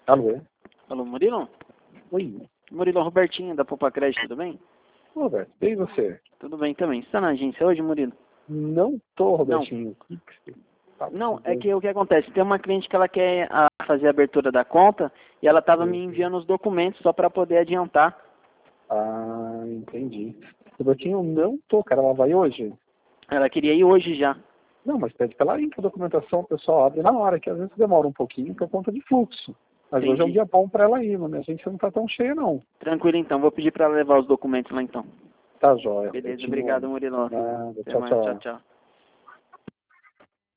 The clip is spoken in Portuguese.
Alô? Alô, Murilo? Oi. Murilo, Robertinho, da Poupa Crédito, tudo bem? Roberto, bem você? Tudo bem também. Você tá na agência hoje, Murilo? Não tô, Robertinho. Não, é que o que acontece? Tem uma cliente que ela quer fazer a abertura da conta e ela estava me enviando os documentos só para poder adiantar. Ah, entendi. Robertinho, não tô, cara. Ela vai hoje? Ela queria ir hoje já. Não, mas pede pra ela ir, que a documentação o pessoal abre na hora, que às vezes demora um pouquinho por conta de fluxo. Mas hoje é um Entendi. dia bom pra ela ir, mano. A gente não tá tão cheia, não. Tranquilo então, vou pedir para ela levar os documentos lá então. Tá jóia, Beleza, Robertinho. obrigado, Murilo. Nada. Até Tchau, mais, tchau, tchau. tchau.